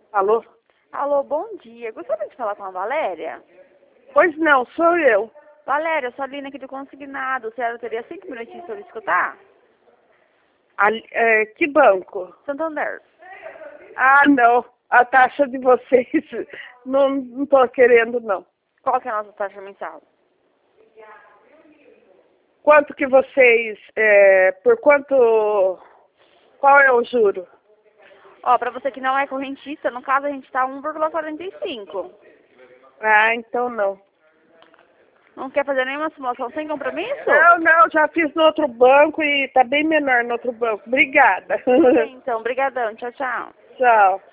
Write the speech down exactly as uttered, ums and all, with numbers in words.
Alô? Alô, bom dia. Gostaria de falar com a Valéria? Pois não, sou eu. Valéria, eu sou a Lina aqui do Consignado. A senhora teria cinco minutinhos para me escutar? Ali- é, que banco? Santander. Ah, não. A taxa de vocês não, não tô querendo, não. Qual que é a nossa taxa mensal? Quanto que vocês... é, por quanto... Qual é o juro? Ó, pra você que não é correntista, no caso a gente tá um vírgula quarenta e cinco. Ah, então não. Não quer fazer nenhuma simulação sem compromisso? Não, não, já fiz no outro banco e tá bem menor no outro banco. Obrigada. Então, brigadão. Tchau, tchau. Tchau.